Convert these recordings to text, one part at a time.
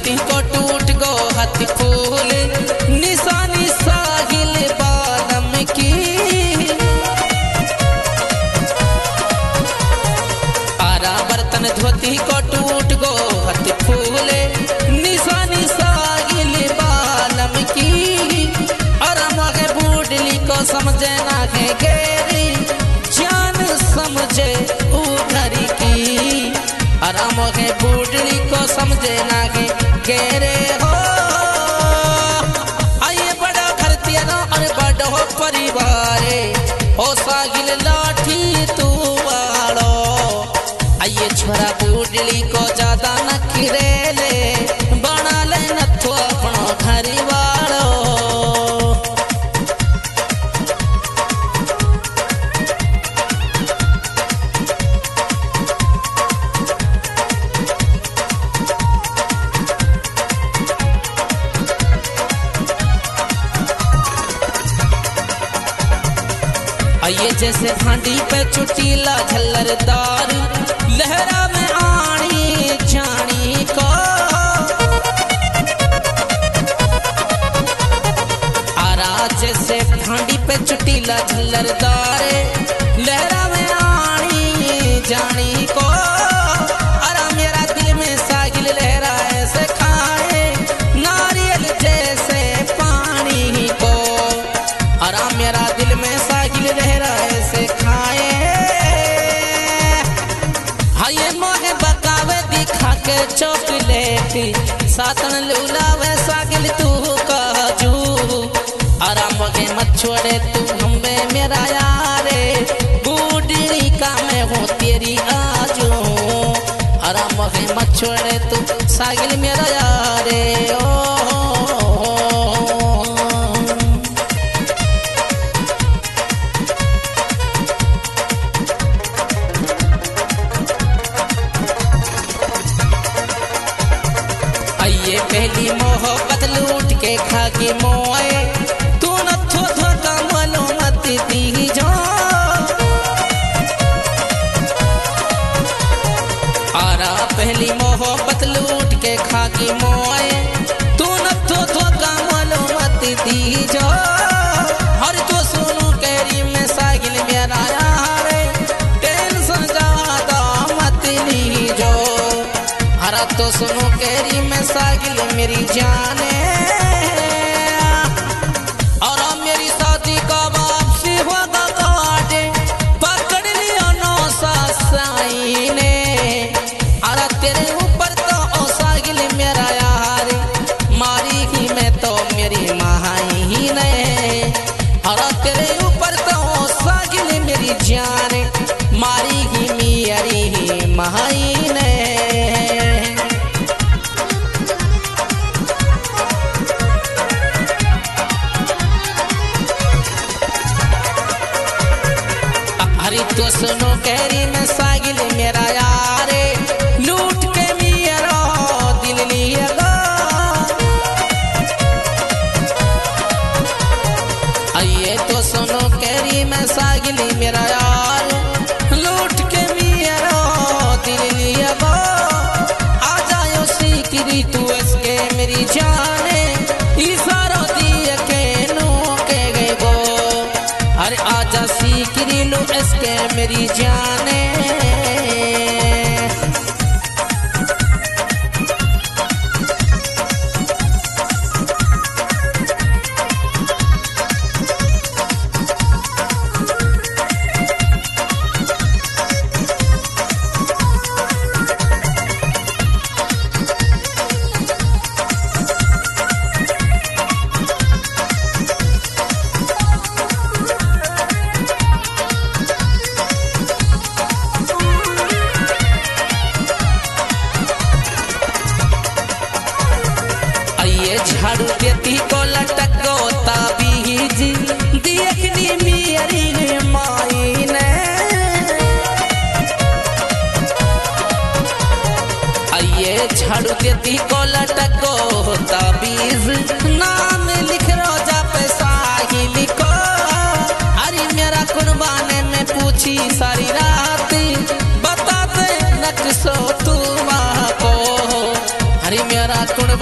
धोती को टूट गो हाथ फूल निशानी सागिल बालम की। आरा बर्तन धोती को टूट गो हाथ फूल निशानी सागिल बालम की। और मगे बूढ़ली को समझे ना है गेरी जान समझे ऊ घरी की। और मगे बूढ़ली को समझे ना है गेरे हो। आइए बड़ा घर तेरा और बड़ा हो परिवार हो सागिल लाठी तू वालो। आइए छोरा बूढ़ली को ज्यादा न खिरेले बना ले नथो अपनो घर वालो। आइए जैसे भांडी पे चुटीला झल्लरदार लहरा में आनी जानी को। आरा जैसे भांडी पे चुटीला झल्लरदार लहरा में आनी जानी को। आरा मेरा दिल में सागिल लहरा ऐसे खाए नारियल जैसे पानी को। आरा मेरा दिल में सागिल लहरा ऐसे खाए। हाये मोहे बकावे दिखा के चॉकलेट सातन लुलावे सागिल तू काजू। आरा मोहे मत छोड़े तू हमें मेरा यारे बूढ़ी का मैं हूँ तेरी आजू। आरा मोहे मत छोड़े तू सागिल मेरा यारे ओ। पहली मोहब्बत लूट के खा के मोए तू न थो थो कमलो मत दी जो। आरा पहली मोहब्बत लूट के खा के मोए तू न थो थो कमलो मत दी जो। हर तो सुनू कैरी में सागिल मेरा यारे टेंशन ज्यादा मत ली जो। हरा तो सुनो कैरी में सागिल मेरी जाने। और मेरी शादी का वापसी होगा काटे पकड़ लिया नो साई ने। अरे तेरे ऊपर तो ओ सागिल मेरा यार मारी ही मैं तो मेरी महाई ही ने। अरे तेरे ऊपर तो ओ सागिल मेरी जान मारी ही मेरी ही महाई ने। तो सुनो कैरी में सागिल मेरा यारे लूट के मेरा दिल लिया। आइए तो सुनो कैरी में सागिल मेरा यार लूट के मेरा दिल लिया। आ जाओ सीकरी तू इसके मेरी जाने इशारा दिए के नो के गए गो। अरे आजा सीकरी लो इसके मेरी जाने।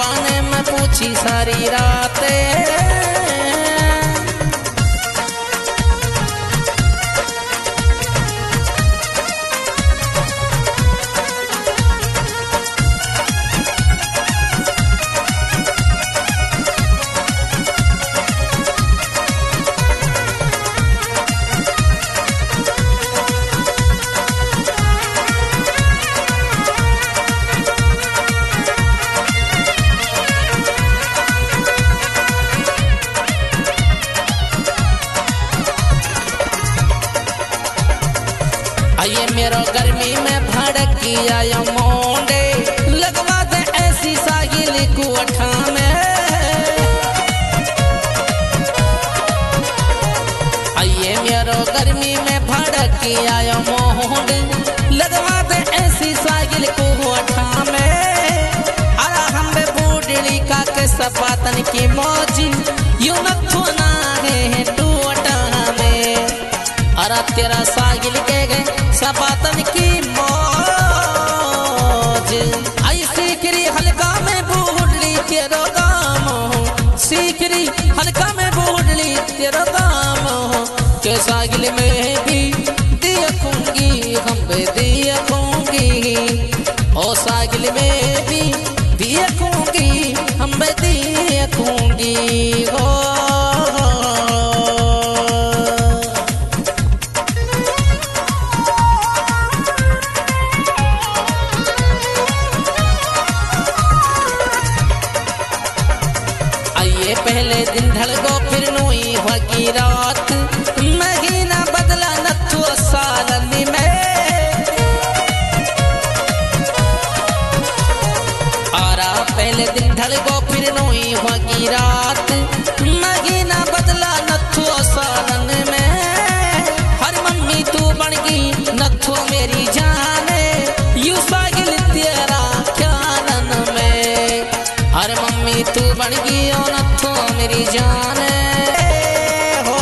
बाने में पूछी सारी रातें। ये मेरो गर्मी में भड़की आया मोंडे लगवा दे ऐसी सागिल कुठा में। ये मेरो गर्मी में भड़की आया मोंडे लगवा दे ऐसी सागिल कुठा में। अरे हम बूढ़ी का के सपातन की मौजी यूं नथो ना है टूटा में। अरे तेरा सागिल के गए सपातन की मौज आई सीकरी हल्का में बूढ़ली तेरो दाम। सीकरी हल्का में बूढ़ली तेरो दाम के सागिल में भी देखूंगी हम देखूंगी। ओ सागिल में भी देखूंगी हम देखूंगी। हो पहले दिन ढलगो फिर नोई होगी रात महीना बदला नथु सालनी में। आरा पहले दिन ढलगो फिर नोई होगी रात महीना बदला नथु सालन में। हर मम्मी तू बन गई नथु मेरी जाने यू सागिल तेरा ख्यालन में। हर मम्मी तू बन गई मेरी जाने हो।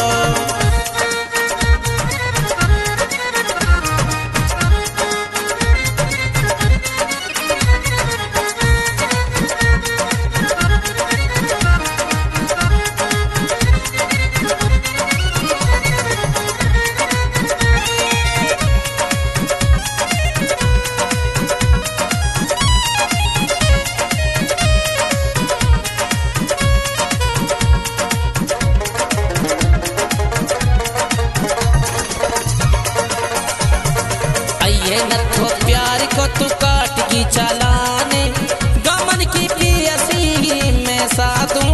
नथो प्यार को तू काट की चालाने गमन की पियसी में साधू।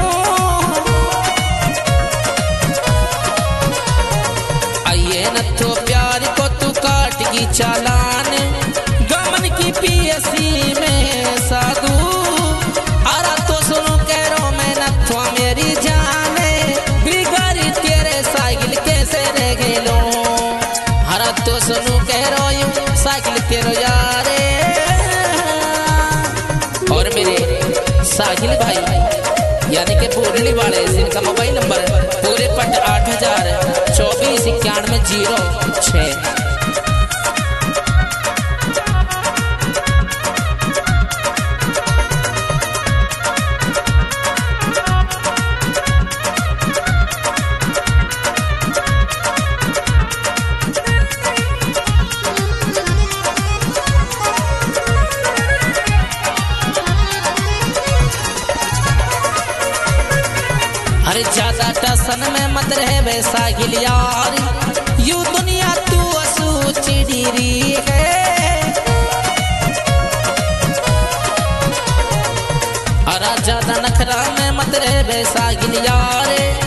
आइए नथो प्यार को तू काट की चालाने गमन की पियसी में साधू। अरा तो सुनो कह रो मैं नथो मेरी जाने बिगाड़ी तेरे सागिल कैसे रह गेलो। हरा तो सुनो कह रो सागिल तेरो यारे। और मेरे साहिल भाई यानी कि बोरली वाले जिनका मोबाइल नंबर पूरे पट 80249106। अरे ज्यादा टसन में मत रहे वे सागिल यार यू दुनिया तू असू चिड़ी है। अरे ज्यादा नखरा में मत रहे वे सागिल यार